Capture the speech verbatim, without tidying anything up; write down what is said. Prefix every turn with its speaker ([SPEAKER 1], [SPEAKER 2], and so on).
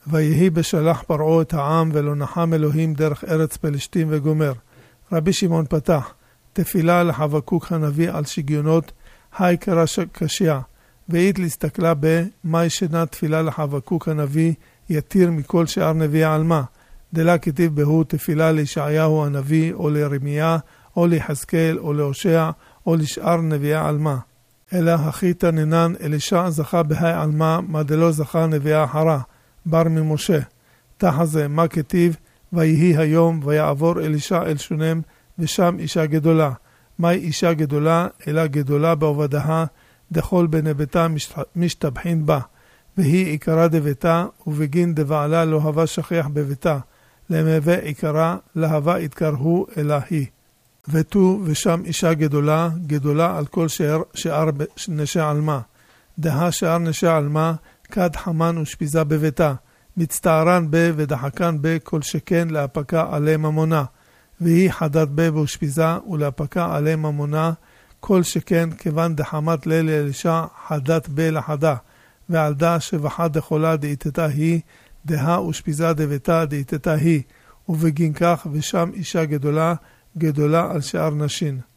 [SPEAKER 1] ויהי בשלח פרעה את העם, ולא נחם אלוהים דרך ארץ פלשתים וגומר. רבי שמעון פתח, תפילה לחבקוק הנביא על שגיונות, היי קרא קשיא, ואית להסתכלה במאי שנה תפילה לחבקוק הנביא, יתיר מכל שאר נביא עלמה. דלה כתיב בהו תפילה לישעיהו הנביא, או לירמיה, או ליחזקאל, או להושע, או לשאר נביאי עלמה. אלא הכי תננן אלישע זכה בהי עלמה, מה דלא זכה נביאה אחרה, בר ממשה. תחה זה מה כתיב, ויהי היום, ויעבור אלישע אל שונם, ושם אישה גדולה. מהי אישה גדולה? אלא גדולה בעובדها, דכל בני ביתה משתבחין בה. והיא עיקרה דביתה, ובגין דבעלה לא הווה שכיח בביתה. למהווה עיקרה, להווה התקרהו אלא היא. ותו ושם אישה גדולה, גדולה על כל שאר, שאר נשי עלמה. דה שאר נשי עלמה, כד חמן ושפיזה בביתה. מצטערן בה ודחקן בה כל שכן להפקה עלי ממונה. והיא חדת בה ושפיזה ולהפקה עלי ממונה. כל שכן כיוון דחמת ליל אלישע חדת בה לחדה. ועל דה שבחה דחולה דאיתתה היא, דה ושפיזה דביתה דאיתתה היא. ובגין כך ושם אישה גדולה, גדולה על שאר נשים.